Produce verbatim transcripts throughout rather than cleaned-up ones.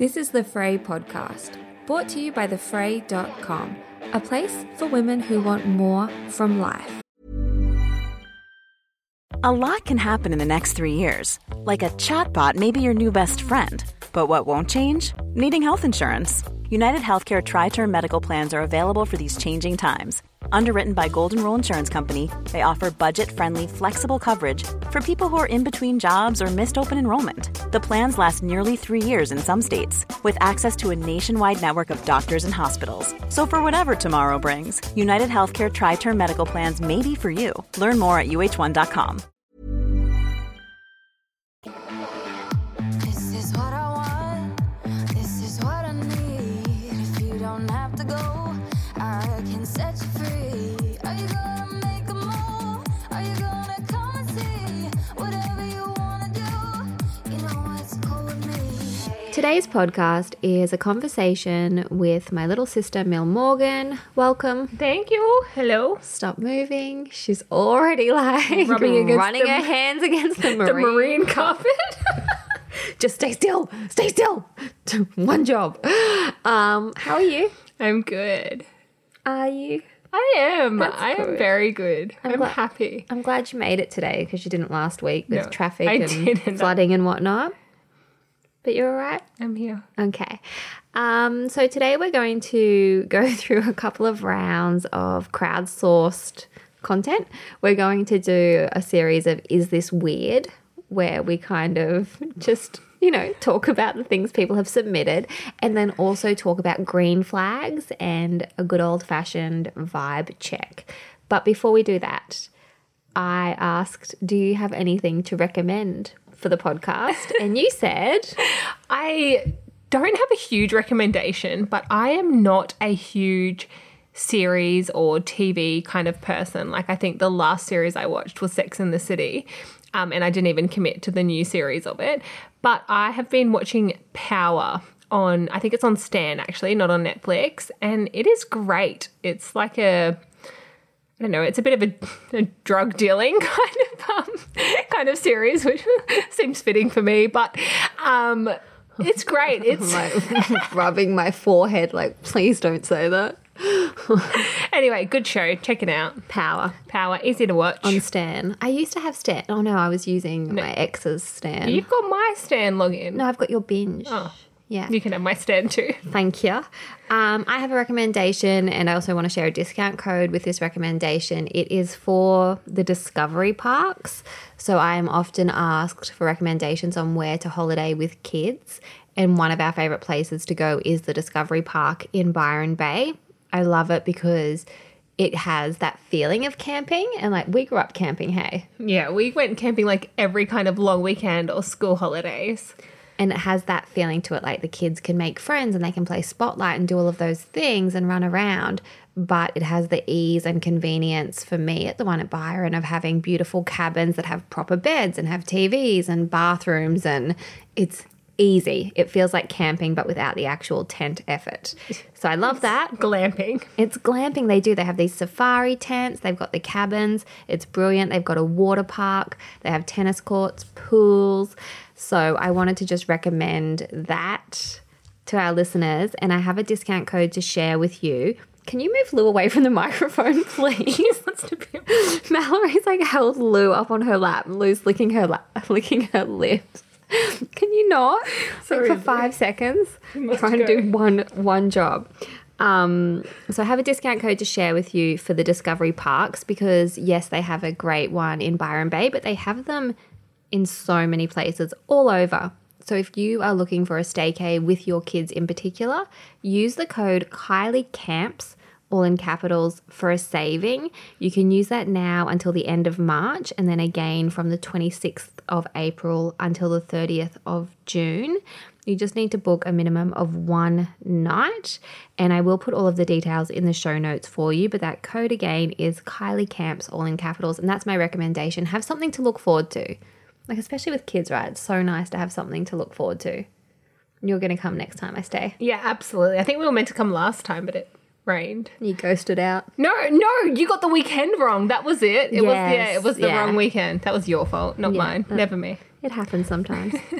This is the Fray podcast, brought to you by the fray dot com, a place for women who want more from life. A lot can happen in the next three years. Like a chatbot may be your new best friend. But what won't change? Needing health insurance. United Healthcare Tri-Term Medical Plans are available for these changing times. Underwritten by Golden Rule Insurance Company, they offer budget-friendly, flexible coverage for people who are in between jobs or missed open enrollment. The plans last nearly three years in some states, with access to a nationwide network of doctors and hospitals. So for whatever tomorrow brings, United Healthcare Tri-Term Medical Plans may be for you. Learn more at U H one dot com. This is what I want. This is what I need. If you don't have to go, I can set you free. Are you gonna make a move? Are you gonna come and see? Whatever you wanna do, you know it's cool with me. Today's podcast is a conversation with my little sister, Mel Morgan. Welcome. Thank you. Hello. Stop moving. She's already like Rubbing against running the- her hands against the marine, The marine carpet. Just stay still. Stay still. One job. Um, how are you? I'm good. Are you? I am. That's I am good. very good. I'm I'm, glad- happy. I'm glad you made it today because you didn't last week with No, traffic I and didn't. flooding and whatnot. But you're all right? I'm here. Okay. Um, so today we're going to go through a couple of rounds of crowdsourced content. We're going to do a series of Is This Weird? Where we kind of just, you know, talk about the things people have submitted and then also talk about green flags and a good old-fashioned vibe check. But before we do that, I asked, do you have anything to recommend for the podcast? And you said... I don't have a huge recommendation, but I am not a huge series or T V kind of person. Like, I think the last series I watched was Sex and the City, um, and I didn't even commit to the new series of it. But I have been watching Power on, I think it's on Stan actually, not on Netflix, and it is great. It's like a... I don't know, it's a bit of a, a drug dealing kind of um, kind of series, which seems fitting for me, but um, it's great. It's like rubbing my forehead like, please don't say that. Anyway, good show. Check it out. Power. Power, easy to watch. On Stan. I used to have Stan. Oh, no, I was using my ex's Stan. You've got my Stan login. No, I've got your binge. Oh. Yeah. You can have my Stan too. Thank you. Um, I have a recommendation and I also want to share a discount code with this recommendation. It is for the Discovery Parks. So I am often asked for recommendations on where to holiday with kids. And one of our favourite places to go is the Discovery Park in Byron Bay. I love it because it has that feeling of camping. And like, we grew up camping, hey? Yeah, we went camping like every kind of long weekend or school holidays. And it has that feeling to it, like the kids can make friends and they can play Spotlight and do all of those things and run around. But it has the ease and convenience for me at the one at Byron of having beautiful cabins that have proper beds and have T Vs and bathrooms, and it's easy. It feels like camping but without the actual tent effort. So I love that. Glamping. It's glamping. They do. They have these safari tents. They've got the cabins. It's brilliant. They've got a water park. They have tennis courts, pools. So I wanted to just recommend that to our listeners, and I have a discount code to share with you. Can you move Lou away from the microphone, please? Wants to be... Mallory's like held Lou up on her lap. Lou's licking her lap, licking her lips. Can you not? Sorry, like for five seconds, must trying to go. do one one job. Um, so I have a discount code to share with you for the Discovery Parks because, yes, they have a great one in Byron Bay, but they have them in so many places all over. So if you are looking for a staycay with your kids in particular, use the code Kylie Camps, all in capitals, for a saving. You can use that now until the end of March and then again from the twenty-sixth of April until the thirtieth of June. You just need to book a minimum of one night, and I will put all of the details in the show notes for you, but that code again is Kylie Camps, all in capitals, and that's my recommendation. Have something to look forward to. Like, especially with kids, right? It's so nice to have something to look forward to. You're going to come next time I stay. Yeah, absolutely. I think we were meant to come last time, but it rained. You ghosted out. No, no, you got the weekend wrong. That was it. It was yeah, Yes, it was the yeah. wrong weekend. That was your fault, not Yeah, mine. uh, Never me. It happens sometimes.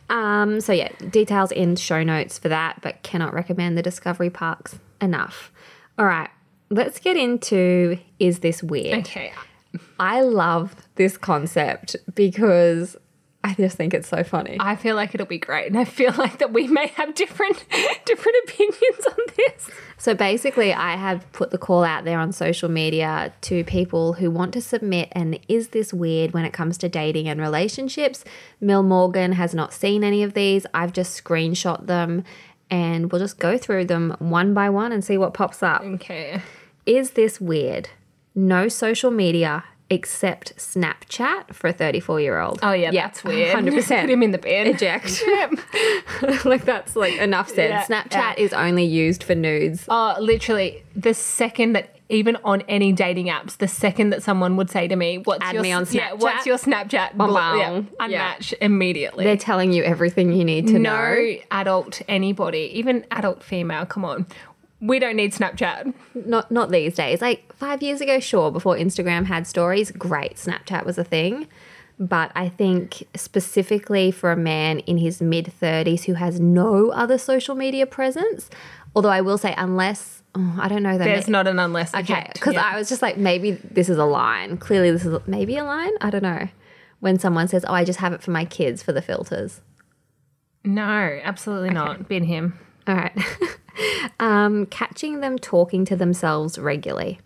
Um, so yeah, details in show notes for that, but cannot recommend the Discovery Parks enough. All right, let's get into Is This Weird? Okay. I love this concept because I just think it's so funny. I feel like it'll be great, and I feel like that we may have different different opinions on this. So basically, I have put the call out there on social media to people who want to submit an Is This Weird when it comes to dating and relationships. Mill Morgan has not seen any of these. I've just screenshot them, and we'll just go through them one by one and see what pops up. Okay. Is this weird? No social media except Snapchat for a thirty-four-year-old. Oh, yeah, that's weird. one hundred percent. Put him in the bin. Eject. Yep. Like, that's, like, enough said. Yeah, Snapchat yeah. is only used for nudes. Oh, literally, the second that, even on any dating apps, the second that someone would say to me, what's Add your me on Yeah, Snapchat? what's your Snapchat? Bum, Bl- bum. yeah, Yeah. unmatch immediately. They're telling you everything you need to no know. adult anybody, even adult female, come on. We don't need Snapchat. Not not these days. Like five years ago, sure, before Instagram had stories, great, Snapchat was a thing. But I think specifically for a man in his mid-thirties who has no other social media presence, although I will say unless, oh, I don't know. That There's may- not an unless. Okay, eject. because Yeah. I was just like, maybe this is a line. Clearly this is maybe a line. I don't know. When someone says, oh, I just have it for my kids for the filters. No, absolutely not. Been him. All right. um, catching them talking to themselves regularly.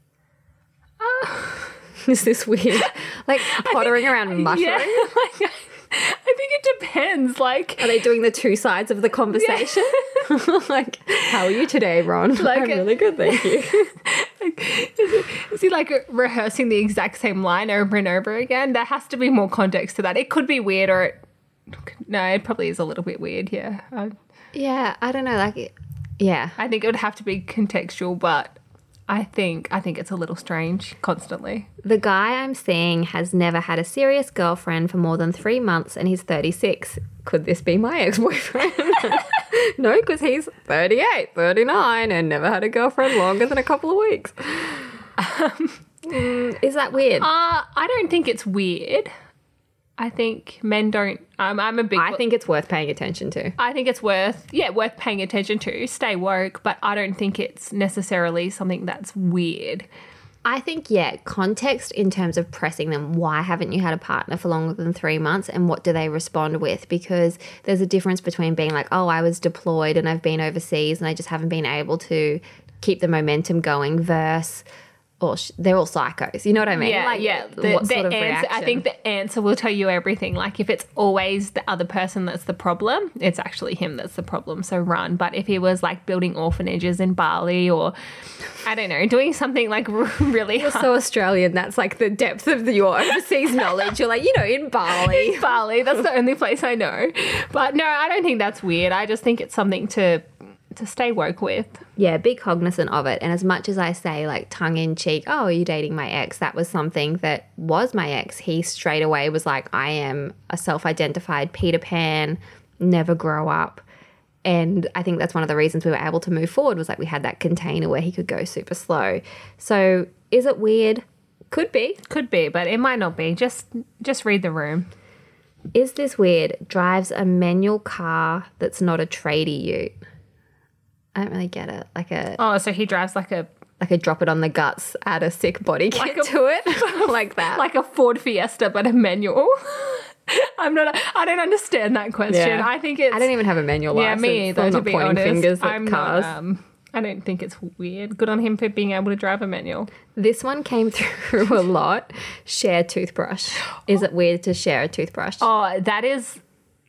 Is this weird? Like pottering around muttering? Yeah, like, I think it depends. Like, Are they doing the two sides of the conversation? Like, how are you today, Ron? Like I'm a- really good, thank you. is he like rehearsing the exact same line over and over again? There has to be more context to that. It could be weird, or it, no, it probably is a little bit weird. Yeah, I, Yeah, I don't know. Like, yeah. I think it would have to be contextual, but I think I think it's a little strange constantly. The guy I'm seeing has never had a serious girlfriend for more than three months and he's thirty-six. Could this be my ex-boyfriend? No, because he's thirty-eight, thirty-nine and never had a girlfriend longer than a couple of weeks. Um, is that weird? Uh, I don't think it's weird. I think men don't. Um, I'm a big. I think it's worth paying attention to. I think it's worth, yeah, worth paying attention to. Stay woke, but I don't think it's necessarily something that's weird. I think, yeah, context in terms of pressing them. Why haven't you had a partner for longer than three months and what do they respond with? Because there's a difference between being like, oh, I was deployed and I've been overseas and I just haven't been able to keep the momentum going versus, or sh- they're all psychos. You know what I mean? Yeah, like, yeah. The, what the sort of answer, I reaction? think the answer will tell you everything. Like if it's always the other person that's the problem, it's actually him that's the problem. So run. But if he was like building orphanages in Bali or, I don't know, doing something like really hard. so Australian, that's like the depth of your overseas knowledge. You're like, you know, in Bali. Bali, that's the only place I know. But no, I don't think that's weird. I just think it's something to to stay woke with. Yeah, be cognizant of it. And as much as I say, like, tongue in cheek, oh, are you dating my ex? That was something that was my ex. He straight away was like, I am a self-identified Peter Pan, never grow up. And I think that's one of the reasons we were able to move forward was like we had that container where he could go super slow. So is it weird? Could be. Could be, but it might not be. Just just read the room. Is this weird? Drives a manual car that's not a tradie ute. I don't really get it. Like a Oh, so he drives like a like a drop it on the guts, add a sick body kit Like a- to it, like that. like a Ford Fiesta, but a manual. I'm not. I don't understand that question. Yeah. I think it's. I don't even have a manual Yeah, license. me so either. I'm To not be pointing honest, fingers at I'm cars. not. Um, I don't think it's weird. Good on him for being able to drive a manual. This one came through a lot. Share toothbrush. Is it weird to share a toothbrush? Oh, that is.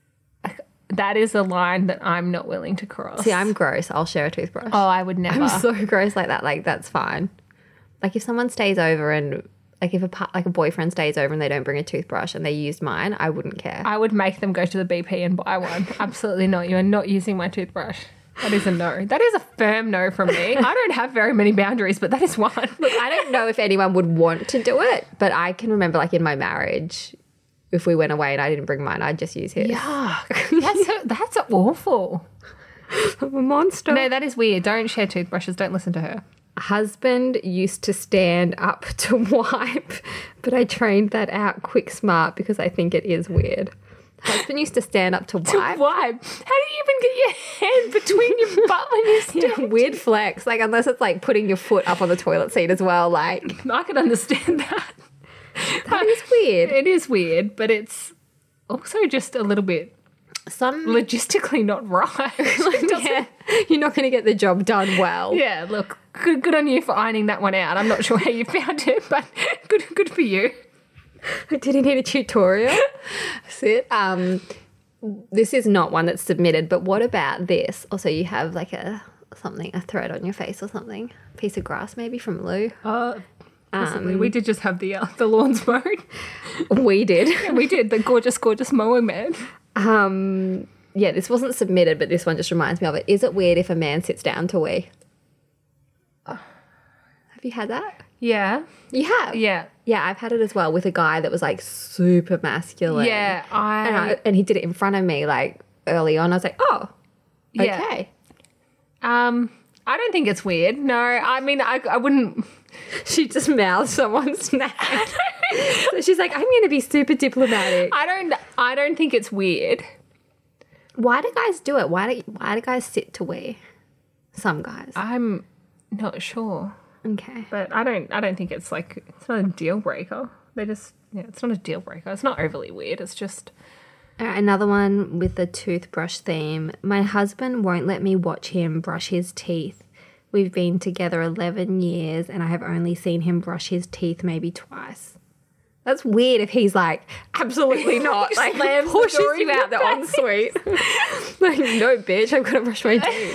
That is a line that I'm not willing to cross. See, I'm gross. I'll share a toothbrush. Oh, I would never. I'm so gross like that. Like, that's fine. Like, if someone stays over and, like, if a pa- like a boyfriend stays over and they don't bring a toothbrush and they used mine, I wouldn't care. I would make them go to the B P and buy one. Absolutely not. You are not using my toothbrush. That is a no. That is a firm no from me. I don't have very many boundaries, but that is one. Look, I don't know if anyone would want to do it, but I can remember, like, in my marriage, if we went away and I didn't bring mine, I'd just use his. Yuck. That's so, that's awful. I'm a monster. No, that is weird. Don't share toothbrushes. Don't listen to her. Husband used to stand up to wipe, but I trained that out quick smart because I think it is weird. Husband used to stand up to wipe. Why? How do you even get your hand between your butt when you stand? Yeah, weird flex. Like, unless it's like putting your foot up on the toilet seat as well. Like, I can understand that. that is weird. It is weird, but it's also just a little bit Some logistically not right. It doesn't- yeah, you're not going to get the job done well. yeah, look, good, good on you for ironing that one out. I'm not sure how you found it, but good, good for you. Did he need a tutorial? Sit. Um, this is not one that's submitted, but what about this? Also, you have like a something, a thread on your face or something, piece of grass maybe from Lou. Uh, possibly. we did just have the uh, the lawns mowed. We did. Yeah, we did the gorgeous, gorgeous mowing man. Um, yeah, this wasn't submitted, but this one just reminds me of it. Is it weird if a man sits down to wee? Have you had that? Yeah, You have? yeah, Yeah, I've had it as well with a guy that was like super masculine. yeah. I, And, I, and he did it in front of me like early on. I was like, oh, Yeah. okay. um, I don't think it's weird. No, I mean, I, I wouldn't. She just mouthed someone's name. So she's like, I'm going to be super diplomatic. I don't. I don't think it's weird. Why do guys do it? Why do why do guys sit to wee? Some guys. I'm not sure, Okay. but I don't. I don't think it's like it's not a deal breaker. They just. Yeah, it's not a deal breaker. It's not overly weird. It's just. All right, another one with the toothbrush theme. My husband won't let me watch him brush his teeth. We've been together eleven years and I have only seen him brush his teeth maybe twice. That's weird if he's like, absolutely not. Like, slams the pushes door you in out the your ensuite. Like, no, bitch, I've got to brush my teeth.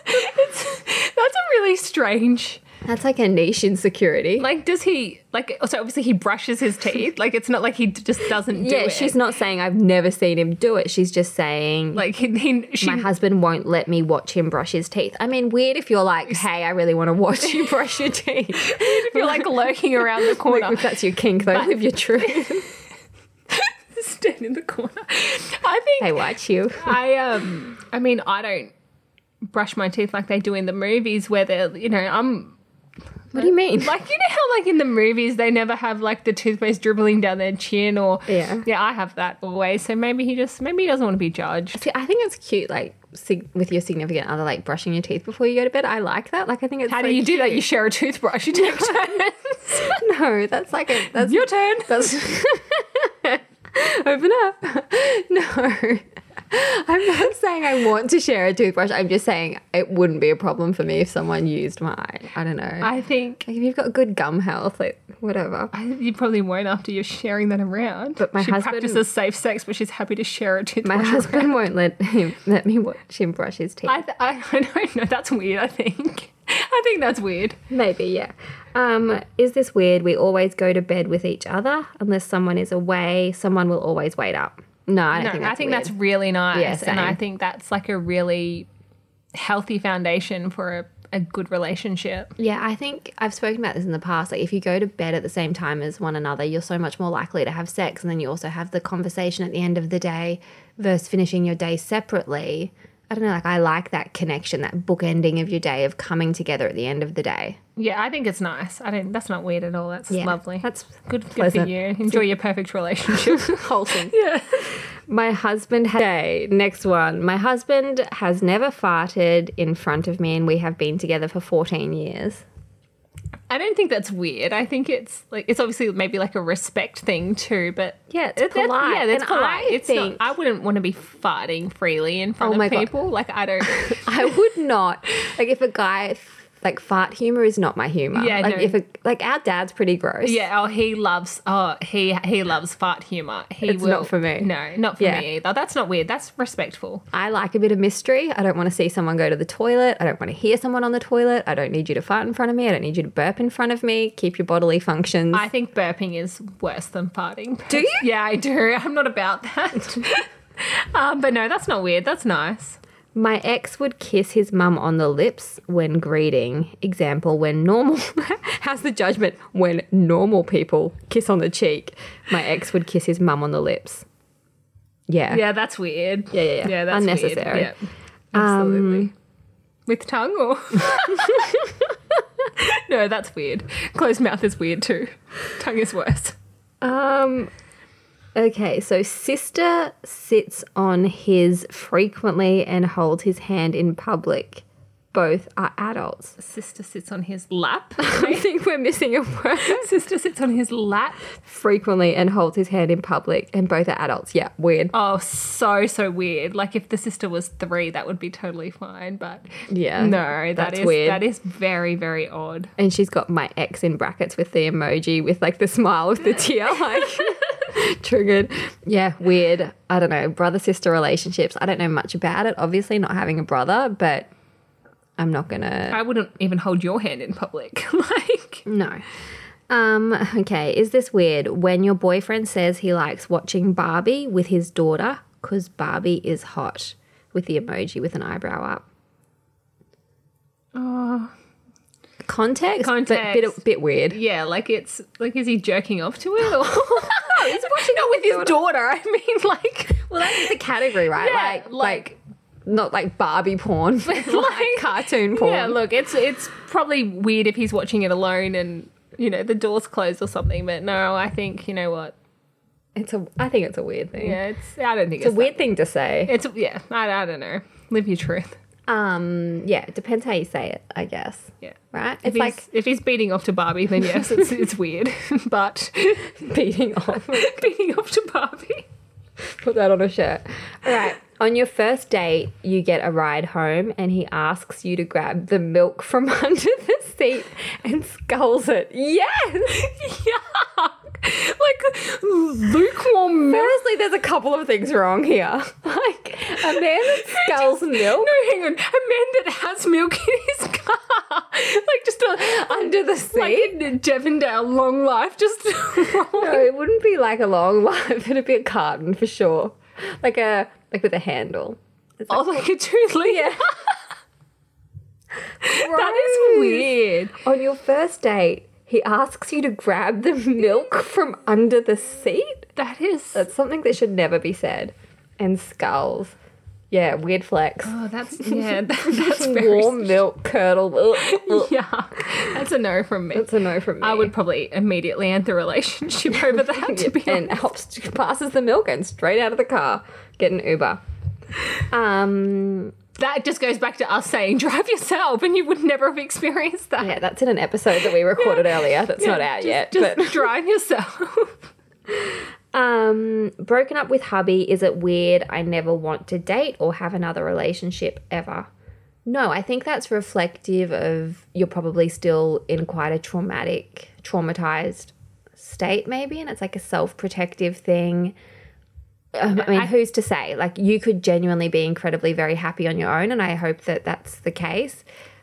That's a really strange. That's like a niche insecurity. Like, does he like? So obviously he brushes his teeth. Like, it's not like he just doesn't do yeah, it. she's not saying I've never seen him do it. She's just saying like he. he she, my husband won't let me watch him brush his teeth. I mean, weird if you're like, hey, I really want to watch you brush your teeth. if you're like lurking around the corner, If that's your kink, though, live your truth. stand in the corner. I think They watch you. I um. I mean, I don't brush my teeth like they do in the movies, where they're you know I'm. What do you mean? Like, you know how, like, in the movies, they never have, like, the toothpaste dribbling down their chin or... Yeah. Yeah, I have that always. So maybe he just... Maybe he doesn't want to be judged. See, I think it's cute, like, sig- with your significant other, like, brushing your teeth before you go to bed. I like that. Like, I think it's How so do you do that? cute. You share a toothbrush. You take turns. No, that's like a... That's Your turn. That's... Open up. No. I'm not saying I want to share a toothbrush. I'm just saying it wouldn't be a problem for me if someone used my... I don't know. I think... Like, if you've got good gum health, like, whatever. I, you probably won't after you're sharing that around. But my she husband- practices safe sex, but she's happy to share a toothbrush. My around. husband won't let him let me watch him brush his teeth. I, th- I, I don't know. That's weird, I think. I think that's weird. Maybe, yeah. Um, is this weird? We always go to bed with each other. Unless someone is away, someone will always wait up. No, I don't No, think that's I think weird. that's really nice. Yeah, and same. I think that's like a really healthy foundation for a, a good relationship. Yeah, I think I've spoken about this in the past. Like, if you go to bed at the same time as one another, you're so much more likely to have sex. And then you also have the conversation at the end of the day versus finishing your day separately. I don't know, like, I like that connection, that bookending of your day of coming together at the end of the day. Yeah, I think it's nice. I don't. That's not weird at all. That's Yeah, lovely. that's good. Good for pleasant. you. Enjoy your perfect relationship. Wholesome. Yeah. My husband, ha- okay, next one. My husband has never farted in front of me and we have been together for fourteen years. I don't think that's weird. I think it's like it's obviously maybe like a respect thing too, but Yeah, it's it- that's- polite. Yeah, that's And polite. I it's think- not. I wouldn't want to be farting freely in front Oh my of God. people. Like I don't. I would not. Like, if a guy, like, fart humor is not my humor. Yeah, like, no. if a, like, our dad's pretty gross. Yeah. Oh, he loves. Oh, he he loves fart humor. He It's will, not for me. No, not for Yeah. me either. That's not weird. That's respectful. I like a bit of mystery. I don't want to see someone go to the toilet. I don't want to hear someone on the toilet. I don't need you to fart in front of me. I don't need you to burp in front of me. Keep your bodily functions. I think burping is worse than farting. Do you? Yeah, I do. I'm not about that. um, but no, that's not weird. That's nice. My ex would kiss his mum on the lips when greeting. Example, when normal... How's the judgment? When normal people kiss on the cheek, my ex would kiss his mum on the lips. Yeah. Yeah, that's weird. Yeah, yeah, yeah. Yeah, that's Unnecessary. Weird. Yeah, absolutely. With tongue or? No, that's weird. Closed mouth is weird too. Tongue is worse. Um, Okay, so sister sits on his frequently and holds his hand in public. Both are adults. Sister sits on his lap. I think we're missing a word. Sister sits on his lap. Frequently and holds his hand in public, and both are adults. Yeah, weird. Oh, so, so weird. Like if the sister was three, that would be totally fine. But Yeah, no, that that's is weird. that is very, very odd. And she's got my ex in brackets with the emoji with like the smile with the tear, like triggered. Yeah, weird. I don't know. Brother sister relationships. I don't know much about it. Obviously, not having a brother, but I'm not gonna. I wouldn't even hold your hand in public. Like, No. Um, okay, is this weird? When your boyfriend says he likes watching Barbie with his daughter because Barbie is hot with the emoji with an eyebrow up. oh, Context? Context. But bit, bit weird. yeah, like it's like, is he jerking off to it? Or He's watching not with his daughter. I mean, like, Well, that's the category, right? Yeah, like, like- like, not like Barbie porn, but like cartoon porn. yeah. Look, it's it's probably weird if he's watching it alone and you know the door's closed or something. But no, I think you know what. It's a. I think it's a weird thing. Yeah, it's. I don't think It's it's, a weird thing to say. That, it's yeah. I, I don't know. Live your truth. Um, yeah, it depends how you say it, I guess. Yeah. Right? If It's he's, like if he's beating off to Barbie, then yes, it's it's weird. But beating off. beating off to Barbie. Put that on a shirt. All right. On your first date, you get a ride home and he asks you to grab the milk from under the seat and sculls it. Yes! Yuck! Like lukewarm milk. Firstly, there's a couple of things wrong here. Like, a man that sculls milk No, hang on. A man that has milk in his car, like just a, under the seat. like in Devondale, long life, just No, it wouldn't be like a long life. It'd be a carton for sure. Like a like with a handle. It's oh, like a two liter. Yeah. That is weird. On your first date, he asks you to grab the milk from under the seat. That is. That's something that should never be said. And skulls. Yeah, weird flex. Oh, that's yeah. That, that's very. Warm milk curdle. Ugh, ugh. Yeah, that's a no from me. That's a no from me. I would probably immediately end the relationship over that. To be and honest. helps passes the milk and straight out of the car. Get an Uber. Um. That just goes back to us saying drive yourself, and you would never have experienced that. Yeah, that's in an episode that we recorded earlier. That's not out just, yet. Just but drive yourself. um, broken up with hubby. Is it weird? I never want to date or have another relationship ever. No, I think that's reflective of you're probably still in quite a traumatic, traumatized state, maybe, and it's like a self-protective thing. Um, I mean, who's to say? Like, you could genuinely be incredibly very happy on your own, and I hope that that's the case.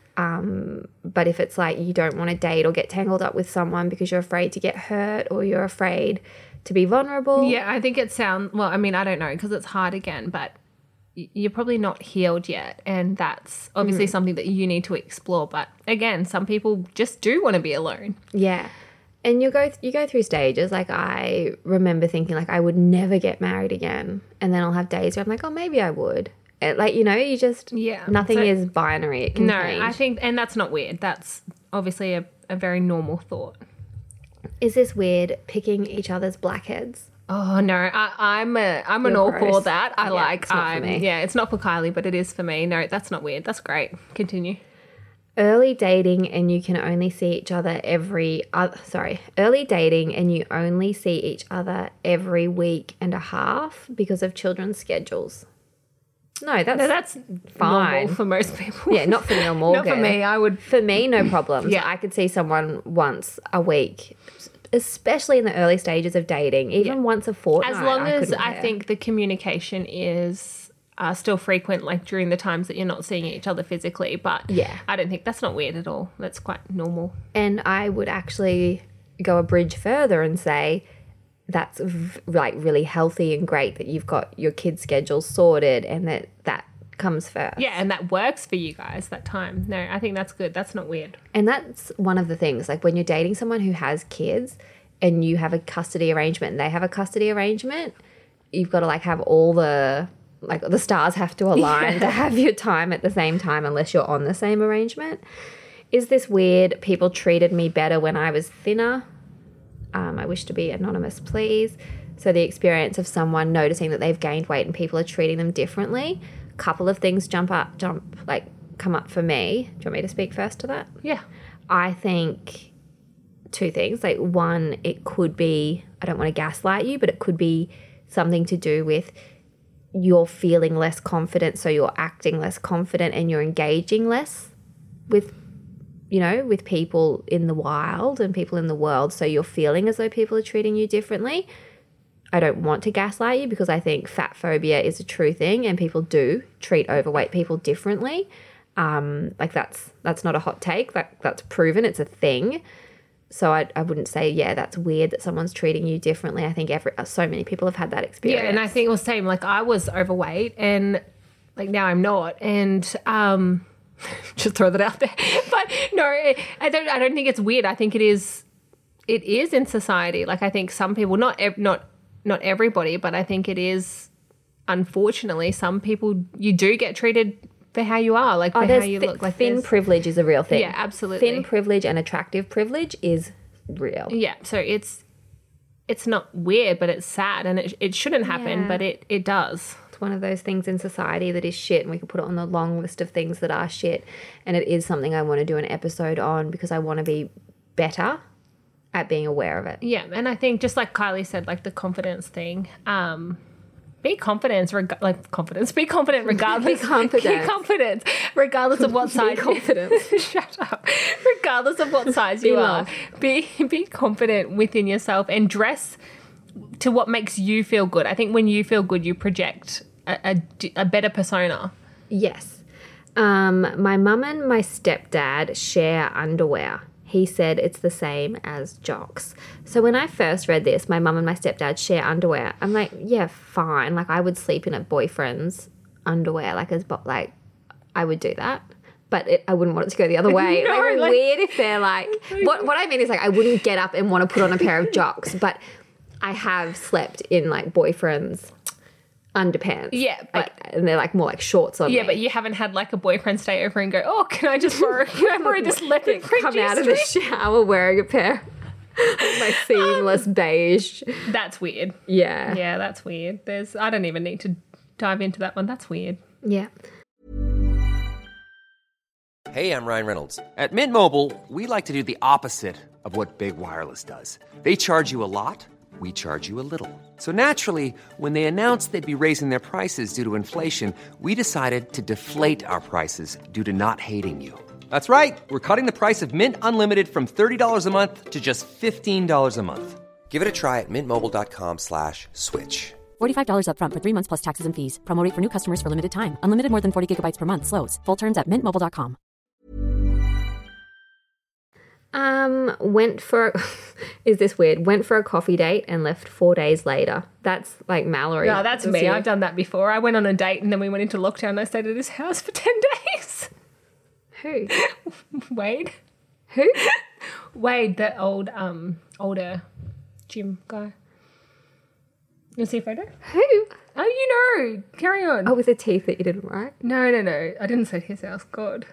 Um, but if it's like you don't want to date or get tangled up with someone because you're afraid to get hurt or you're afraid to be vulnerable, Yeah, I think it sounds, well, I mean, I don't know because it's hard again, but y- you're probably not healed yet. And that's obviously something that you need to explore. But again, some people just do want to be alone. yeah. And you go you go through stages. Like, I remember thinking like I would never get married again, and then I'll have days where I'm like, oh, maybe I would. It, like, you know, you just Yeah, nothing so- is binary. It can No, change. I think, and that's not weird. That's obviously a, a very normal thought. Is this weird picking each other's blackheads? Oh no, I, I'm a I'm an You're all gross. for that. I Yeah, like it's not for I'm me. yeah, it's not for Kylie, but it is for me. No, that's not weird. That's great. Continue. Early dating and you can only see each other every uh, sorry early dating and you only see each other every week and a half because of children's schedules. No, that's, No, that's fine. normal for most people. yeah, not for Neil Morgan. Not for me. I would. For me, no problem. Yeah. So I could see someone once a week, especially in the early stages of dating, even Yeah. once a fortnight. As long I as couldn't I care. think the communication is uh, still frequent, like during the times that you're not seeing each other physically. But Yeah. I don't think that's not weird at all. That's quite normal. And I would actually go a bridge further and say that's v- like really healthy and great that you've got your kids' schedule sorted and that that comes first. Yeah, and that works for you guys that time. No, I think that's good. That's not weird. And that's one of the things, like when you're dating someone who has kids and you have a custody arrangement and they have a custody arrangement, you've got to like have all the, like the stars have to align to have your time at the same time unless you're on the same arrangement. Is this weird? People treated me better when I was thinner. Um, I wish to be anonymous, please. So the experience of someone noticing that they've gained weight and people are treating them differently, a couple of things jump up, jump, like, come up for me. Do you want me to speak first to that? Yeah. I think two things. Like, one, it could be, I don't want to gaslight you, but it could be something to do with you're feeling less confident, so you're acting less confident and you're engaging less with, you know, with people in the wild and people in the world. So you're feeling as though people are treating you differently. I don't want to gaslight you because I think fat phobia is a true thing and people do treat overweight people differently. Um, like that's that's not a hot take. Like that's proven. It's a thing. So I, I wouldn't say, yeah, that's weird that someone's treating you differently. I think every so many people have had that experience. Yeah, and I think it was the same. Like I was overweight and like now I'm not. And um, just throw that out there. But no, I don't. I don't think it's weird. I think it is. It is in society. Like I think some people, not ev- not not everybody, but I think it is. Unfortunately, some people you do get treated for how you are, like for oh, how you th- look. Like thin there's- privilege is a real thing. Yeah, absolutely. Thin privilege and attractive privilege is real. Yeah, so it's it's not weird, but it's sad, and it it shouldn't happen, Yeah. but it it does. It's one of those things in society that is shit, and we can put it on the long list of things that are shit. And it is something I want to do an episode on because I want to be better at being aware of it. Yeah, and I think just like Kylie said, like the confidence thing. Um, be confident, reg- like confidence. Be confident regardless. Be confident. Be confident regardless of what size. Be confident. Shut up. Regardless of what size Be you love. are, be be confident within yourself and dress to what makes you feel good. I think when you feel good, you project a, a, a better persona. Yes. Um, my mum and my stepdad share underwear. He said it's the same as jocks. So when I first read this, my mum and my stepdad share underwear. I'm like, yeah, fine. Like I would sleep in a boyfriend's underwear, like as bo- like I would do that. But it, I wouldn't want it to go the other way. No, like, it'd be like- weird if they're like, what what I mean is like I wouldn't get up and want to put on a pair of jocks, but I have slept in like boyfriend's underpants. Yeah, but- like, and they're like more like shorts on Yeah, me. but you haven't had like a boyfriend stay over and go, oh, can I just borrow, can I borrow this leopard print come out of the G-string? shower wearing a pair of my seamless beige. That's weird. Yeah. Yeah, that's weird. There's, I don't even need to dive into that one. That's weird. Yeah. Hey, I'm Ryan Reynolds. At Mint Mobile, we like to do the opposite of what Big Wireless does. They charge you a lot, we charge you a little. So naturally, when they announced they'd be raising their prices due to inflation, we decided to deflate our prices due to not hating you. That's right. We're cutting the price of Mint Unlimited from thirty dollars a month to just fifteen dollars a month. Give it a try at mintmobile.com slash switch. forty-five dollars up front for three months plus taxes and fees. Promo rate for new customers for limited time. Unlimited more than forty gigabytes per month. Slows full terms at mint mobile dot com. Um, went for, is this weird? Went for a coffee date and left four days later. That's like Mallory. No, that's me. you. I've done that before. I went on a date and then we went into lockdown and I stayed at his house for ten days. Who? Wade. Who? Wade, the old, um, older gym guy. You want to see a photo? Who? Oh, you know. Carry on. Oh, with the teeth that you didn't write? No, no, no. I didn't say his house. God.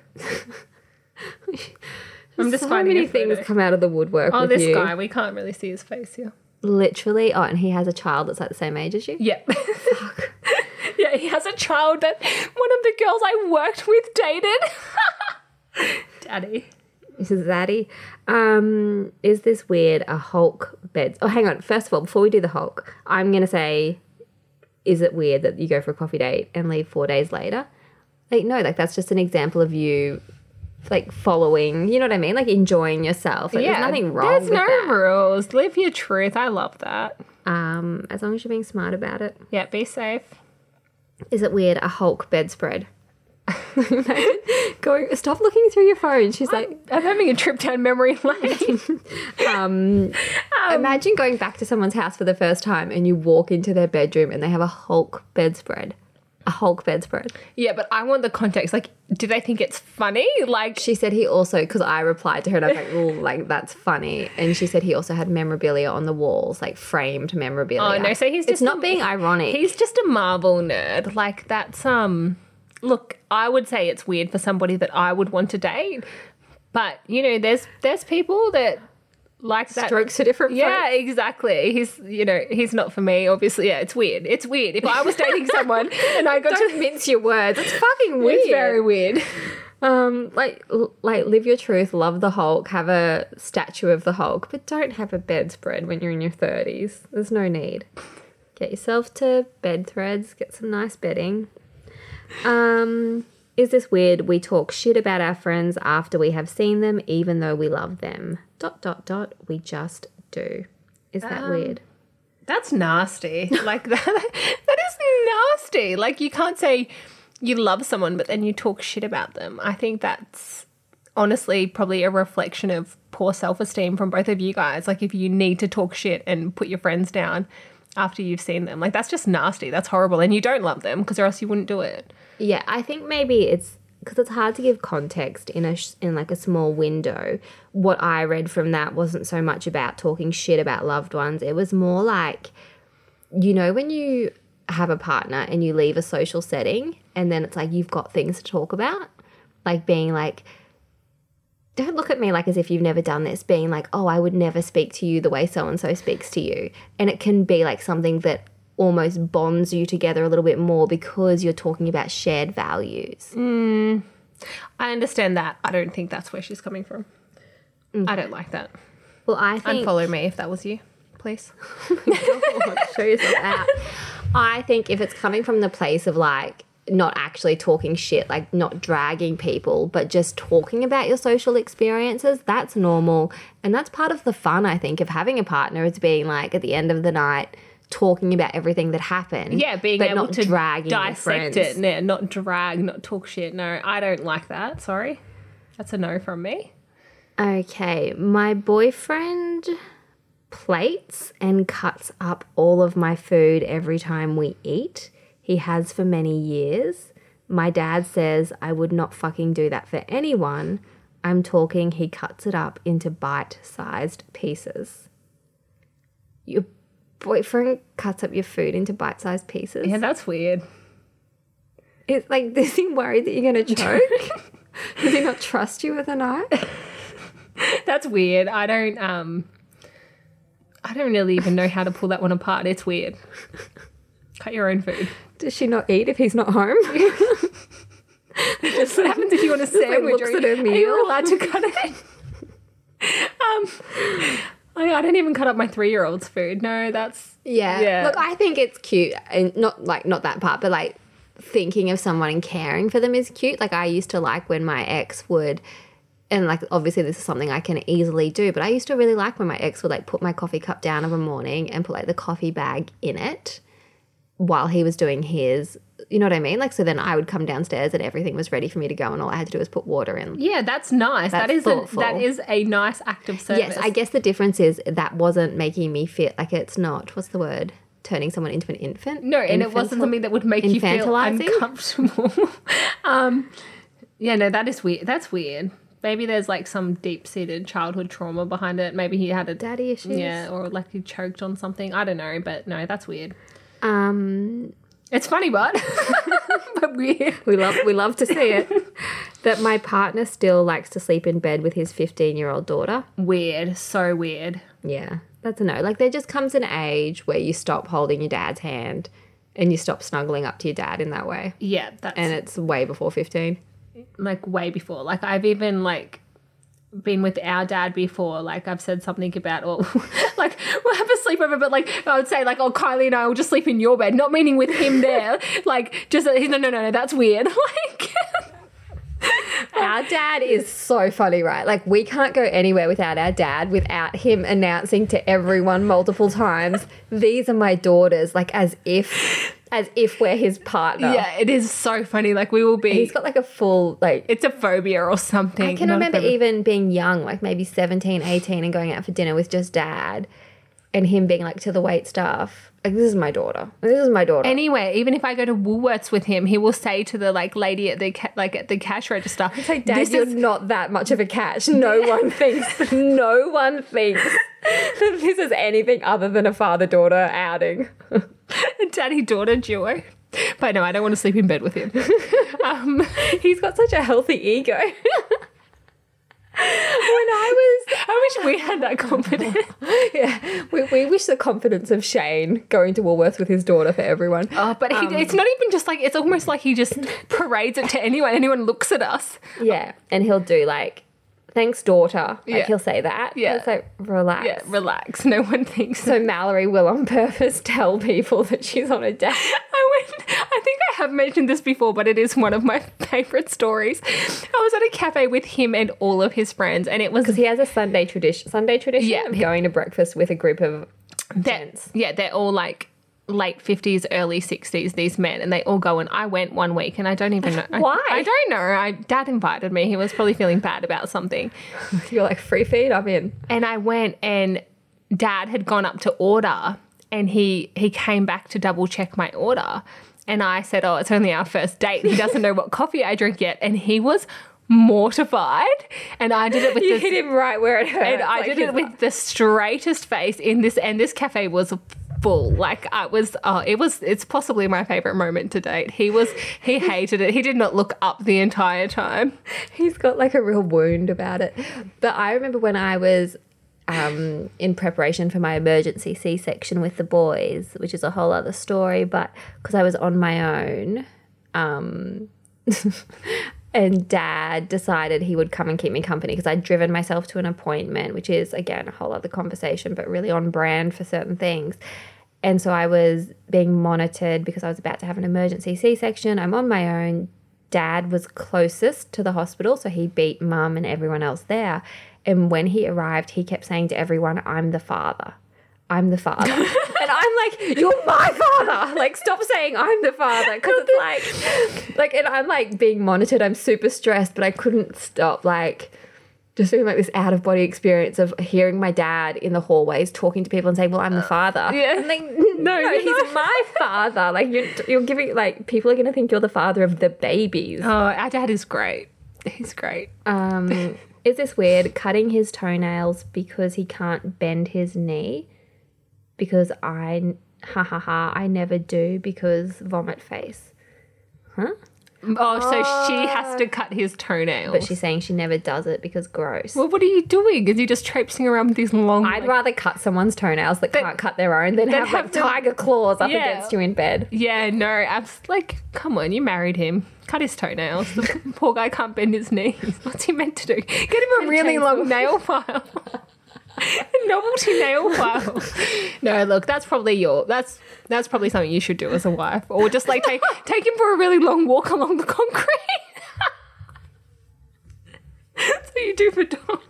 I'm just so finding many a photo. things come out of the woodwork Oh, with this you. guy. We can't really see his face here. Literally. Oh, and he has a child that's like the same age as you? Yeah. Yeah, he has a child that one of the girls I worked with dated. Daddy. This is Zaddy. Um, is this weird? A Hulk bed. Oh, hang on. First of all, before we do the Hulk, I'm going to say, is it weird that you go for a coffee date and leave four days later? Like, no, like that's just an example of you, like following, you know what I mean? Like enjoying yourself. Like, Yeah, there's nothing wrong There's with no that. rules. Live your truth. I love that. Um, as long as you're being smart about it. Yeah, be safe. Is it weird? A Hulk bedspread. Imagine going, stop looking through your phone. She's like, I'm having a trip down memory lane. um, imagine going back to someone's house for the first time and you walk into their bedroom and they have a Hulk bedspread. A Hulk bedspread. Yeah, but I want the context. Like, do they think it's funny? Like, She said he also, because I replied to her and I was like, oh, like, that's funny. And she said he also had memorabilia on the walls, like framed memorabilia. oh no, so he's just It's not a- being ironic. He's just a Marvel nerd. Like, that's um. Look, I would say it's weird for somebody that I would want to date, but you know, there's there's people that like that. Strokes a different Yeah, folk. exactly. He's, you know, he's not for me, obviously. Yeah, it's weird. It's weird. If I was dating someone and I got Don't to... mince your words. It's fucking weird. It's very weird. Um, like, l- like, live your truth, love the Hulk, have a statue of the Hulk, but don't have a bedspread when you're in your thirties. There's no need. Get yourself to bed threads, get some nice bedding. Um, is this weird? We talk shit about our friends after we have seen them, even though we love them. Dot, dot, dot. We just do. Is that Um, weird? That's nasty. Like, that, that is nasty. Like, you can't say you love someone, but then you talk shit about them. I think that's honestly probably a reflection of poor self-esteem from both of you guys. Like, if you need to talk shit and put your friends down after you've seen them, like, that's just nasty. That's horrible. And you don't love them because or else you wouldn't do it. Yeah, I think maybe it's because it's hard to give context in a sh- in like a small window. What I read from that wasn't so much about talking shit about loved ones. It was more like, you know, when you have a partner and you leave a social setting and then it's like you've got things to talk about, like being like, don't look at me like as if you've never done this, being like, oh, I would never speak to you the way so-and-so speaks to you. And it can be like something that almost bonds you together a little bit more because you're talking about shared values. I understand that. I don't think that's where she's coming from. I don't like that. Well, I think... Unfollow me if that was you, please. Show yourself out. I think if it's coming from the place of like not actually talking shit, like not dragging people, but just talking about your social experiences, that's normal. And that's part of the fun, I think, of having a partner is being like at the end of the night talking about everything that happened. Yeah, being but able not to dragging your dissect friends. it, yeah, not drag, not talk shit. No, I don't like that. Sorry. That's a no from me. Okay, my boyfriend plates and cuts up all of my food every time we eat. He has for many years. My dad says I would not fucking do that for anyone. I'm talking he cuts it up into bite-sized pieces. Your boyfriend cuts up your food into bite-sized pieces? Yeah, that's weird. It's like, is he worried that you're going to choke? Does he not trust you with a knife? That's weird. I don't um I don't really even know how to pull that one apart. It's weird. Cut your own food. Does she not eat if he's not home? Just what happens if you want a Just, like, sandwich? looks or- at her Are you meal. allowed to cut it? um I, I don't even cut up my three-year-old's food. No, that's Yeah. Yeah. Look, I think it's cute, and not like not that part, but like thinking of someone and caring for them is cute. Like I used to like when my ex would, and like obviously this is something I can easily do, but I used to really like when my ex would like put my coffee cup down of a morning and put like the coffee bag in it while he was doing his. You know what I mean? Like, so then I would come downstairs and everything was ready for me to go, and all I had to do was put water in. yeah, that's nice. That's that is a, thoughtful. that is a nice act of service. Yes, I guess the difference is that wasn't making me feel like it's not. What's the word? Turning someone into an infant? No, and it wasn't Infantil- something that would make you feel infantilizing? uncomfortable. um, yeah, no, that is weird. That's weird. Maybe there's like some deep-seated childhood trauma behind it. Maybe he had a Daddy issues. yeah, or like he choked on something. I don't know, but no, that's weird. Um, It's funny, but but weird. we love we love to see it. That my partner still likes to sleep in bed with his fifteen-year-old daughter. Weird, so weird. Yeah, that's a no. Like there just comes an age where you stop holding your dad's hand and you stop snuggling up to your dad in that way. Yeah, that's And it's way before fifteen. like way before. Like I've even like been with our dad before. Like I've said something about, or like we'll have a sleepover, but like I would say like, oh, Kylie and I will just sleep in your bed, not meaning with him there. Like just no, no, no, no, that's weird. Like. Our dad is so funny, right? Like we can't go anywhere without our dad without him announcing to everyone multiple times, these are my daughters, like as if as if we're his partner. Yeah, it is so funny. Like we will be. He's got like a full like It's a phobia or something. I can not a remember phobia. even being young, like maybe seventeen, eighteen, and going out for dinner with just dad and him being like to the wait staff, like, this is my daughter. This is my daughter. Anywhere, even if I go to Woolworths with him, he will say to the like lady at the ca- like at the cash register, like, Dad, "This you're is not that much of a catch. No one thinks, no one thinks that this is anything other than a father-daughter outing. a daddy-daughter duo." But no, I don't want to sleep in bed with him. um, He's got such a healthy ego. When I was I wish we had that confidence. Yeah, we, we wish the confidence of Shane going to Woolworths with his daughter for everyone. Oh, but he, it's not even just like, it's almost like he just parades it to anyone. Anyone looks at us. Yeah, and he'll do like, thanks, daughter. Like Yeah. he'll say that. Yeah. It's like, relax. Yeah, relax. No one thinks So Mallory will on purpose tell people that she's on a date. I went, I think I have mentioned this before, but it is one of my favourite stories. I was at a cafe with him and all of his friends, and it was Because he has a Sunday tradition, Sunday tradition Yeah. of going to breakfast with a group of that, gents. yeah, they're all like late fifties, early sixties, these men, and they all go, and I went one week and I don't even know. I- Why? I, don't know. I, Dad invited me. He was probably feeling bad about something. You're like, free feed, I'm in. And I went, and Dad had gone up to order, and he he came back to double check my order. And I said, oh, it's only our first date. He doesn't know what coffee I drink yet. And he was mortified. And I did it with You this, hit him right where it hurts. and I Like, did he's it with the straightest face in this, and this cafe was full. Like I was, oh, it was, it's possibly my favorite moment to date. He was, he hated it. He did not look up the entire time. He's got like a real wound about it. But I remember when I was um, in preparation for my emergency C-section with the boys, which is a whole other story, but because I was on my own, um, and Dad decided he would come and keep me company because I'd driven myself to an appointment, which is, again, a whole other conversation, but really on brand for certain things. And so I was being monitored because I was about to have an emergency C-section. I'm on my own. Dad was closest to the hospital, so he beat Mum and everyone else there. And when he arrived, he kept saying to everyone, I'm the father. I'm the father. And I'm like, you're my father. Like, stop saying I'm the father. Because it's like, like, and I'm like being monitored. I'm super stressed, but I couldn't stop, like, just feeling like this out of body experience of hearing my dad in the hallways talking to people and saying, well, I'm the father. yeah. And like, no, you're he's not. my father. Like, you're, you're giving, like, people are going to think you're the father of the babies. Oh, our dad is great. He's great. Um, is this weird? Cutting his toenails because he can't bend his knee. Because I, ha ha ha, I never do because vomit face. Huh? Oh, so she has to cut his toenails. But she's saying she never does it because gross. Well, what are you doing? Is he just traipsing around with these long... I'd like- rather cut someone's toenails that can't cut their own than have, have like, them- tiger claws up Yeah. against you in bed. Yeah, no, abs- like, come on, you married him. Cut his toenails. The poor guy can't bend his knees. What's he meant to do? Get him a really chainsaw. long nail file. A novelty nail file. No, look, that's probably your that's that's probably something you should do as a wife. Or just like take take him for a really long walk along the concrete. That's what you do for dogs.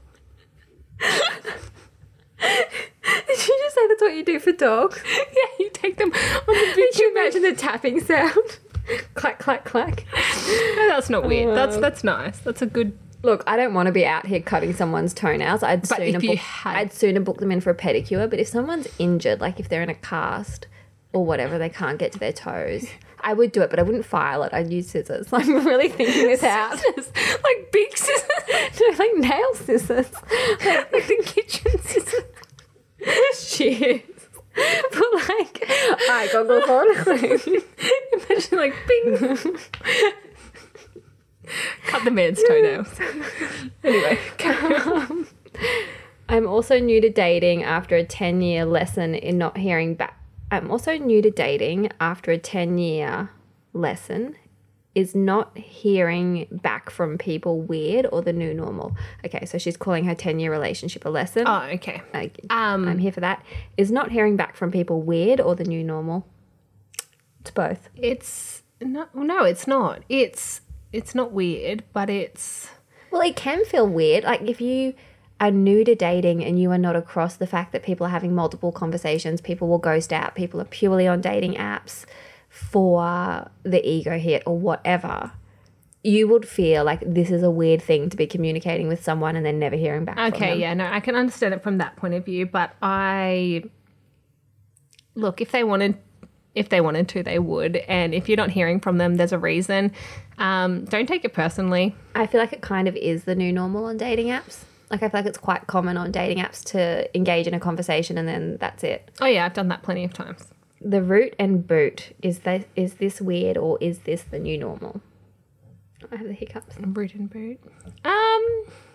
Did you just say that's what you do for dogs? Yeah, you take them on the beach. Did you imagine the tapping sound? Clack, clack, clack. No, that's not weird. That's that's nice. That's a good. Look, I don't want to be out here cutting someone's toenails. I'd But sooner if you book, had- I'd sooner book them in for a pedicure. But if someone's injured, like if they're in a cast or whatever, they can't get to their toes, I would do it, but I wouldn't file it. I'd use scissors. I'm really thinking this out. Scissors, like big scissors, No, like nail scissors. like the kitchen scissors. Cheers. But like, I goggles on. Imagine like bing. Cut the man's toenails. Anyway, carry on. I'm also new to dating after a ten-year lesson in not hearing back. I'm also new to dating after a ten-year lesson is not hearing back from people weird or the new normal. Okay, so she's calling her ten-year relationship a lesson. Oh, okay. I, Um, I'm here for that. Is not hearing back from people weird or the new normal? It's both. It's no, no, it's not. It's it's not weird, but it's Well, it can feel weird. Like if you are new to dating and you are not across the fact that people are having multiple conversations, people will ghost out, people are purely on dating apps for the ego hit or whatever, you would feel like this is a weird thing to be communicating with someone and then never hearing back from okay. them. Yeah, no, I can understand it from that point of view. But I look, if they wanted, if they wanted to, they would. And if you're not hearing from them, there's a reason. Um, don't take it personally. I feel like it kind of is the new normal on dating apps. Like I feel like it's quite common on dating apps to engage in a conversation and then that's it. Oh yeah, I've done that plenty of times. The root and boot, is that is this weird or is this the new normal? I have the hiccups. Root and boot. Um,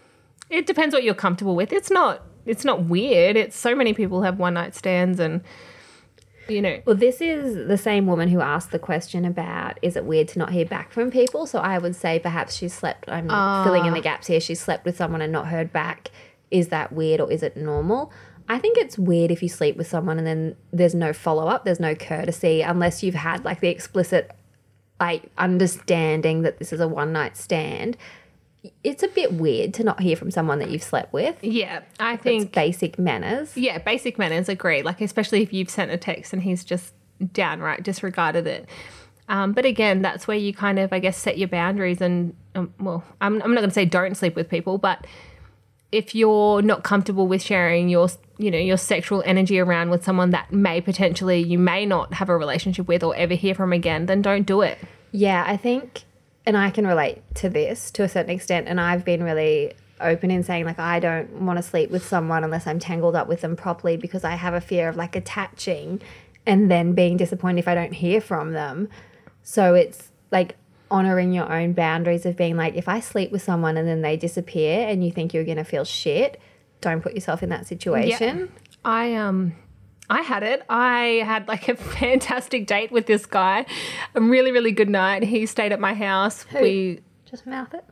It depends what you're comfortable with. It's not it's not weird. It's so many people have one night stands and, you know. Well, this is the same woman who asked the question about, is it weird to not hear back from people? So I would say perhaps she slept, I'm filling in the gaps here, she slept with someone and not heard back. Is that weird or is it normal? I think it's weird if you sleep with someone and then there's no follow-up, there's no courtesy, unless you've had like the explicit like understanding that this is a one-night stand. It's a bit weird to not hear from someone that you've slept with. Yeah, I It's think basic manners. Yeah, basic manners, agree. Like, especially if you've sent a text and he's just downright disregarded it. Um, but again, that's where you kind of, I guess, set your boundaries and, um, well, I'm, I'm not going to say don't sleep with people, but if you're not comfortable with sharing your, you know, your sexual energy around with someone that may potentially, you may not have a relationship with or ever hear from again, then don't do it. Yeah, I think, and I can relate to this to a certain extent, and I've been really open in saying, like, I don't want to sleep with someone unless I'm tangled up with them properly because I have a fear of, like, attaching and then being disappointed if I don't hear from them. So it's, like, honouring your own boundaries of being like, if I sleep with someone and then they disappear and you think you're going to feel shit, don't put yourself in that situation. Yeah. I, um... I had it. I had like a fantastic date with this guy. A really, really good night. He stayed at my house. Who? We Just mouth it.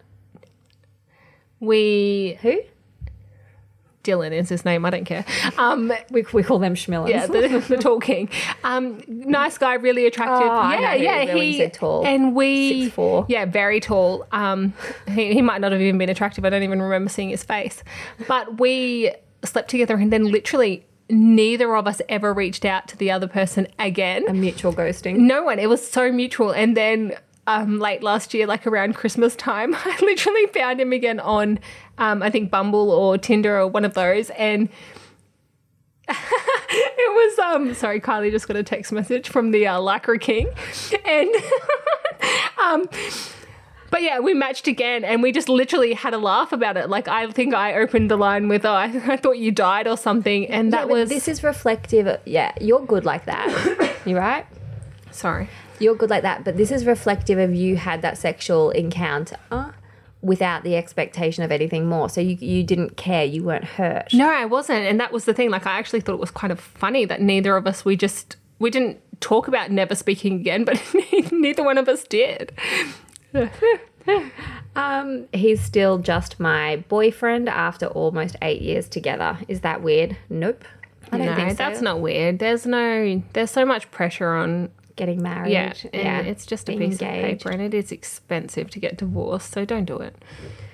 we Who? Dylan is his name. I don't care. Um, We, we call them schmillins. yeah, the, the tall king. Um, nice guy, really attractive. Oh, I yeah, know who- yeah. when He you said tall. and we six foot four. Yeah, very tall. Um, he, he might not have even been attractive. I don't even remember seeing his face. But we slept together, and then literally neither of us ever reached out to the other person again. A mutual ghosting. No one. It was so mutual. And then um, late last year, like around Christmas time, I literally found him again on, um, I think, Bumble or Tinder or one of those. And it was, um, sorry, Kylie just got a text message from the uh, Lycra King. And, um, but yeah, we matched again and we just literally had a laugh about it. Like, I think I opened the line with, oh, I, I thought you died or something. And Yeah, that but was, this is reflective. Of, yeah, you're good like that. You right? sorry. You're good like that. But this is reflective of you had that sexual encounter without the expectation of anything more. So you you didn't care. You weren't hurt. No, I wasn't. And that was the thing. Like, I actually thought it was kind of funny that neither of us, we just, we didn't talk about never speaking again, but neither one of us did. Um, he's still just my boyfriend after almost eight years together. Is that weird? Nope. I don't no, think so. that's not weird. There's no, there's so much pressure on, Getting married. yeah, and it's just a being piece engaged. of paper and it is expensive to get divorced, so don't do it.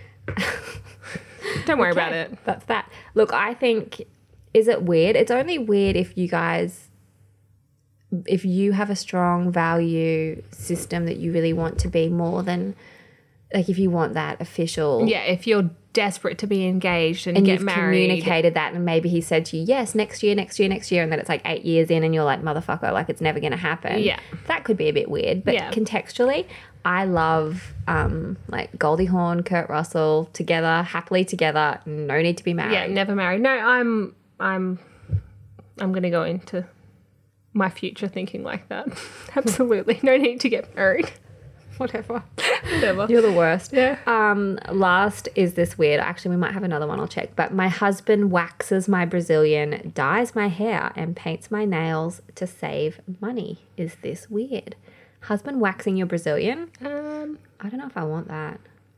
Don't worry about Okay, it. That's that. Look, I think, is it weird? It's only weird if you guys, if you have a strong value system that you really want to be more than, like if you want that official. Yeah, if you're desperate to be engaged and, And get you've married. communicated that, and maybe he said to you, yes, next year, next year, next year, and then it's like eight years in and you're like, motherfucker, like it's never going to happen. Yeah. That could be a bit weird. But Yeah. contextually, I love um, like Goldie Hawn, Kurt Russell, together, happily together, no need to be married. Yeah, never married. No, I'm, I'm, I'm going to go into my future thinking like that. Absolutely. No need to get married. Whatever. Whatever. You're the worst. Yeah. Um, last is this weird. Actually, we might have another one. I'll check. But my husband waxes my Brazilian, dyes my hair, and paints my nails to save money. Is this weird? Husband waxing your Brazilian? Um, I don't know if I want that.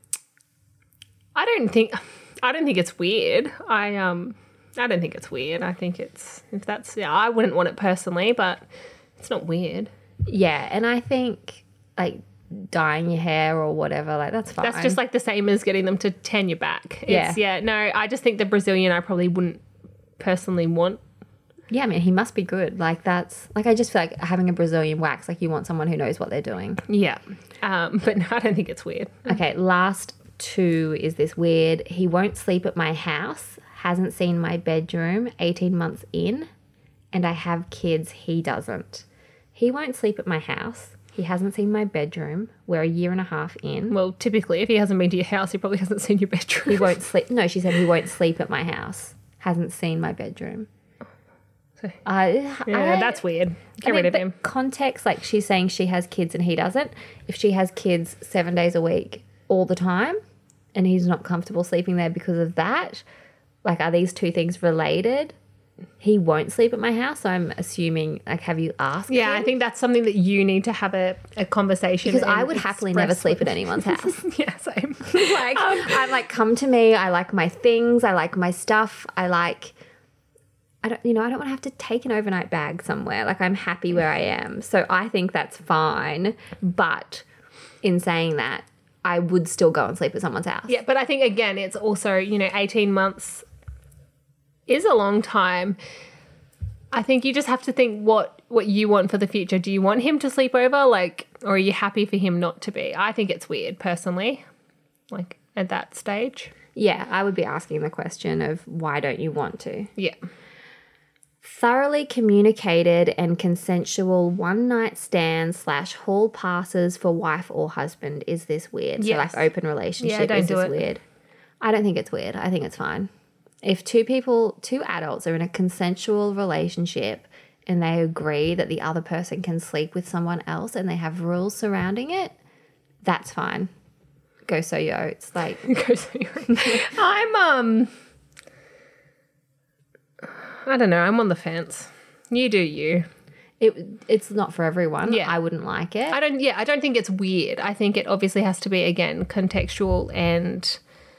I don't think, I don't think it's weird. I, um, I don't think it's weird. I think it's, if that's, yeah, I wouldn't want it personally, but it's not weird. Yeah, and I think like dyeing your hair or whatever, like that's fine. That's just like the same as getting them to tan your back. Yeah. It's, yeah. No, I just think the Brazilian I probably wouldn't personally want. Yeah, I mean, he must be good. Like that's like I just feel like having a Brazilian wax, like you want someone who knows what they're doing. Yeah. Um, but no, I don't think it's weird. Okay, last two is this weird. He won't sleep at my house, hasn't seen my bedroom, eighteen months in, and I have kids, he doesn't. He won't sleep at my house. He hasn't seen my bedroom. We're a year and a half in. Well, typically, if he hasn't been to your house, he probably hasn't seen your bedroom. He won't sleep. No, she said he won't sleep at my house. Hasn't seen my bedroom. So- Uh, Yeah, I- that's weird. Get I mean, rid of but him. Context, like she's saying she has kids and he doesn't. If she has kids seven days a week all the time and he's not comfortable sleeping there because of that? Like, are these two things related? He won't sleep at my house, so I'm assuming, like, have you asked Yeah, him? I think that's something that you need to have a, a conversation. Because I and would happily express never sleep with- at anyone's house. Yeah, same. Like, I'm like, come to me. I like my things. I like my stuff. I like, I don't, you know, I don't want to have to take an overnight bag somewhere. Like, I'm happy where I am. So I think that's fine. But in saying that, I would still go and sleep at someone's house. Yeah, but I think, again, it's also, you know, eighteen months is a long time. I think you just have to think what, what you want for the future. Do you want him to sleep over, like, or are you happy for him not to be? I think it's weird, personally, like, at that stage. Yeah, I would be asking the question of why don't you want to? Yeah. Thoroughly communicated and consensual one-night stands slash hall passes for wife or husband. Is this weird? Yes. So, like, open relationship, Yeah, don't is do this it. weird? I don't think it's weird. I think it's fine. If two people, two adults are in a consensual relationship and they agree that the other person can sleep with someone else and they have rules surrounding it, that's fine. Go sow your oats. Like, I'm, um, I don't know. I'm on the fence. You do you. it, it's not for everyone. Yeah. I wouldn't like it. I don't, yeah, I don't think it's weird. I think it obviously has to be, again, contextual and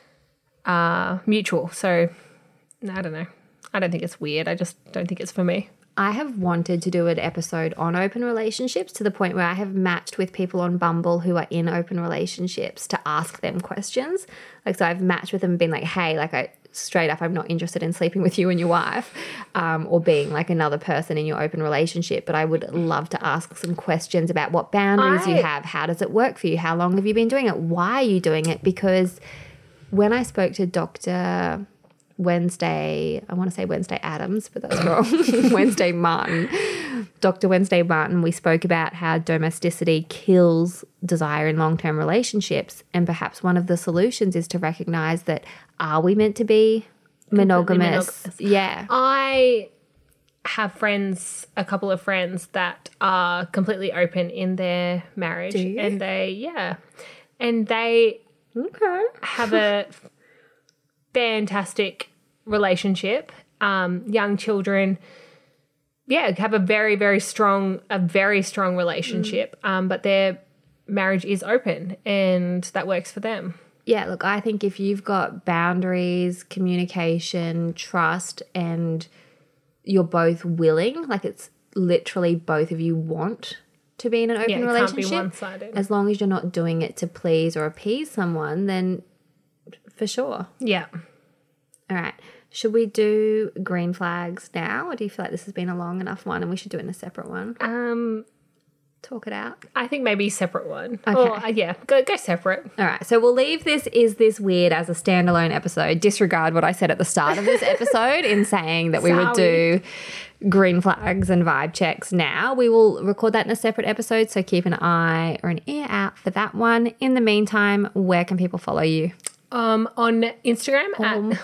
uh, mutual. So, I don't know. I don't think it's weird. I just don't think it's for me. I have wanted to do an episode on open relationships to the point where I have matched with people on Bumble who are in open relationships to ask them questions. Like, so I've matched with them and been like, hey, like, I straight up, I'm not interested in sleeping with you and your wife, um, or being like another person in your open relationship. But I would love to ask some questions about what boundaries you I- have. How does it work for you? How long have you been doing it? Why are you doing it? Because when I spoke to Doctor Wednesday, I want to say Wednesday Adams, but that's wrong. Wednesday Martin, Doctor Wednesday Martin, we spoke about how domesticity kills desire in long-term relationships. And perhaps one of the solutions is to recognize that, are we meant to be monogamous? monogamous. Yeah. I have friends, a couple of friends that are completely open in their marriage. Do you? And they, yeah. And they Okay. have a fantastic relationship, um, young children, yeah, have a very, very strong, a very strong relationship, um, but their marriage is open and that works for them. Yeah, look, I think if you've got boundaries, communication, trust, and you're both willing, like it's literally both of you want to be in an open Yeah, it can't relationship, be one-sided. as long as you're not doing it to please or appease someone, then for sure. Yeah. All right. Should we do green flags now, or do you feel like this has been a long enough one and we should do it in a separate one? Um, Talk it out. I think maybe separate one. Okay. Or, uh, yeah, go go separate. All right, so we'll leave this Is This Weird as a standalone episode. Disregard what I said at the start of this episode in saying that we would do green flags and vibe checks now. We will record that in a separate episode, so keep an eye or an ear out for that one. In the meantime, where can people follow you? Um, on Instagram at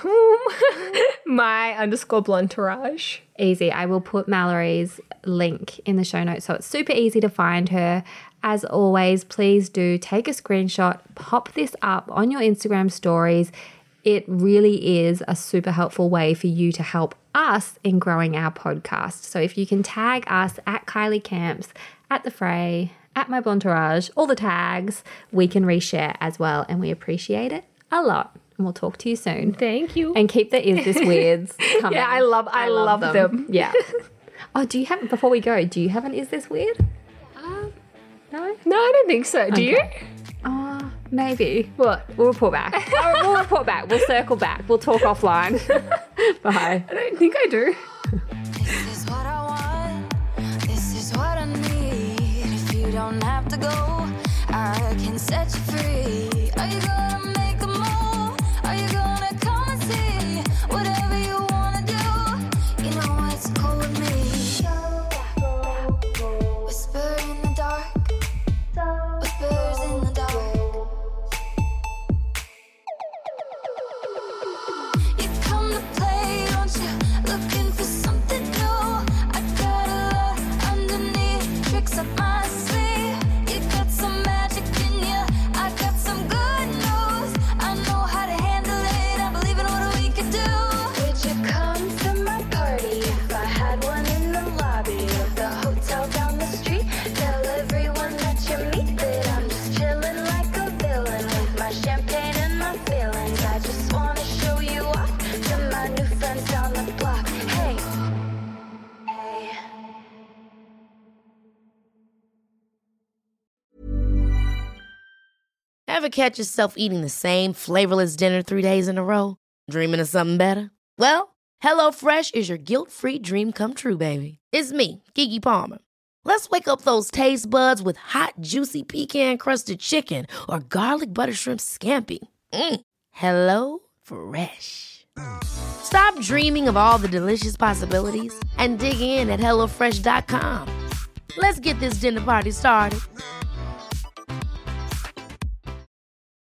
my underscore blonderage. Easy. I will put Mallory's link in the show notes so it's super easy to find her. As always, please do take a screenshot, pop this up on your Instagram stories. It really is a super helpful way for you to help us in growing our podcast. So if you can tag us at Kylie Camps, at The Fray, at My Blonderage, all the tags, we can reshare as well, and we appreciate it a lot. And we'll talk to you soon. Thank you. And keep the Is This Weirds coming. Yeah, I love- I love them. Yeah. Oh, do you have, before we go, do you have an Is This Weird? Um, No? no, I don't think so. Do you? Oh, maybe. What? We'll report back. Oh, we'll report back. We'll circle back. We'll talk offline. Bye. I don't think I do. This is what I want. This is what I need. If you don't have to go, I can set you free. Are you gonna make a move? Are you gonna come and see? Whatever you wanna do, you know it's cool with me. Whisper in the dark. Whispers in the dark. You come to play, don't you? Looking for something new. I got a lot underneath, tricks up my sleeve. You got some magic in you. I got some good news. Ever catch yourself eating the same flavorless dinner three days in a row? Dreaming of something better? Well, HelloFresh is your guilt-free dream come true, baby. It's me, Keke Palmer. Let's wake up those taste buds with hot, juicy pecan-crusted chicken or garlic butter shrimp scampi. Mm. Hello Fresh. Stop dreaming of all the delicious possibilities and dig in at hello fresh dot com. Let's get this dinner party started.